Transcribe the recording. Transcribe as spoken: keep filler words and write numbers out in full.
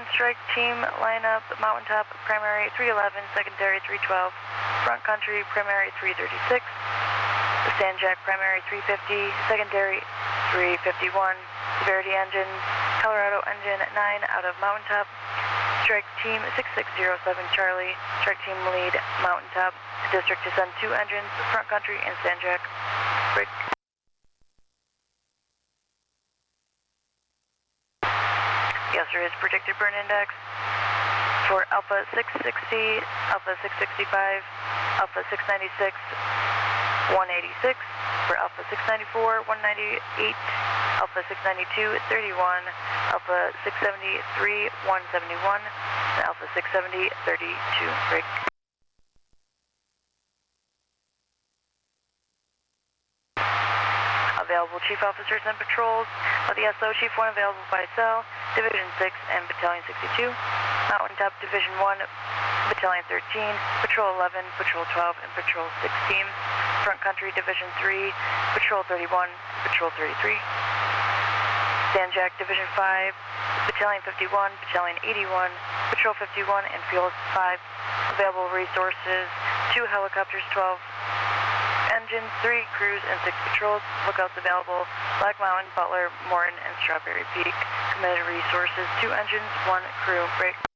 Strike Team lineup, Mountaintop, primary three eleven, secondary three twelve, Front Country, primary three thirty-six, Sandjack, primary three fifty, secondary three fifty-one, Severity engine, Colorado engine nine out of Mountaintop, Strike Team six six zero seven Charlie, Strike Team lead, Mountaintop, District to send two engines, Front Country and Sandjack. Break. Yes, there is predicted burn index for Alpha six sixty, Alpha six sixty-five, Alpha six ninety-six, one eighty-six, for Alpha six ninety-four, one ninety-eight, Alpha six ninety-two, thirty-one, Alpha six seventy-three, one seventy-one, and Alpha six seventy, thirty-two. Break. Available Chief Officers and Patrols of the S O, Chief one available by cell, Division six and Battalion sixty-two, Mountaintop Division one, Battalion thirteen, Patrol eleven, Patrol twelve, and Patrol sixteen, Front Country Division three, Patrol thirty-one, Patrol thirty-three, Sandjack Division five, Battalion fifty-one, Battalion eighty-one, Patrol fifty-one, and Field five. Available resources, two helicopters, twelve engines, three crews, and six patrols. Lookouts available, Black Mountain, Butler, Morton, and Strawberry Peak. Committed resources, two engines, one crew. Break.